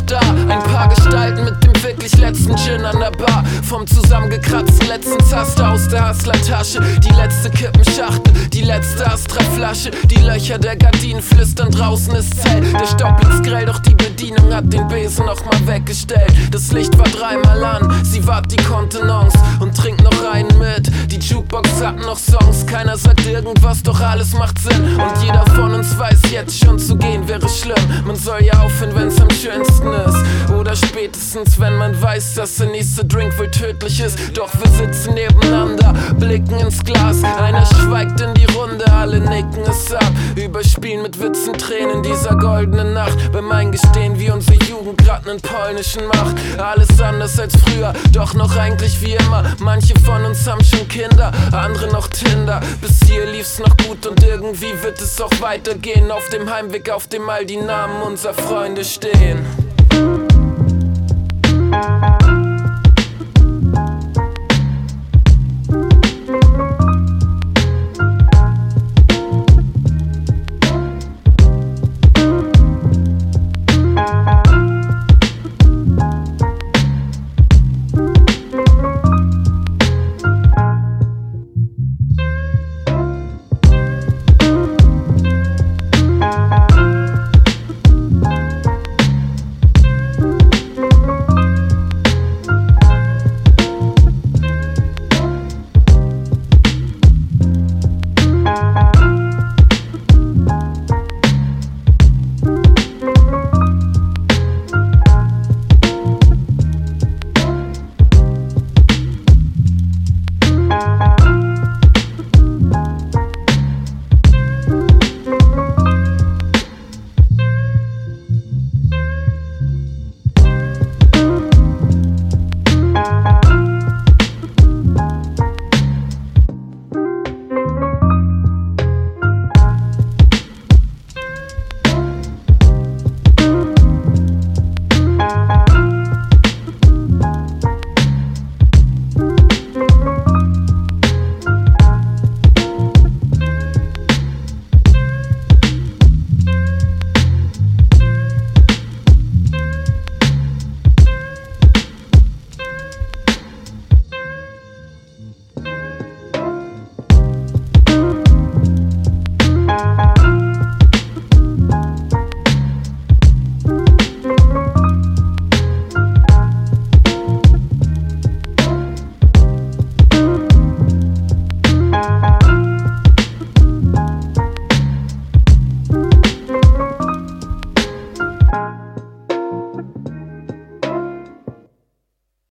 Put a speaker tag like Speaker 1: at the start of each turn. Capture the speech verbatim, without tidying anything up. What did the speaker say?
Speaker 1: da. Ein paar Gestalten mit dem wirklich letzten Gin an der Bar. Vom zusammengekratzten letzten Zaster aus der Hustlertasche. Die letzte Kippenschachtel, die letzte Astra-Flasche. Die Löcher der Gardinen flüstern, draußen ist Zelt. Der Staub blitzt grell, doch die Bedienung hat den Besen noch mal weggestellt. Das Licht war dreimal an, sie wahrt die Kontenance und trinkt noch einen mit. Die Jukebox hat noch Songs, keiner sagt irgendwas, doch alles macht Sinn. Und jeder von uns weiß, jetzt schon zu gehen wäre schlimm. Man soll ja aufhören, wenn's am schönsten ist. Oder spätestens, wenn man weiß, dass der nächste Drink wohl tödlich ist. Doch wir sitzen nebeneinander, blicken ins Glas. Einer schweigt in die Runde, alle nicken es ab. Überspielen mit Witzen Tränen dieser goldenen Nacht. Beim Eingestehen, wie unsere Jugend grad nen polnischen macht. Alles anders als früher, doch noch eigentlich wie immer. Manche von uns haben schon Kinder, andere noch Tinder. Bis hier lief's noch gut und irgendwie wird es auch weitergehen. Auf dem Heimweg, auf dem all die Namen unserer Freunde stehen.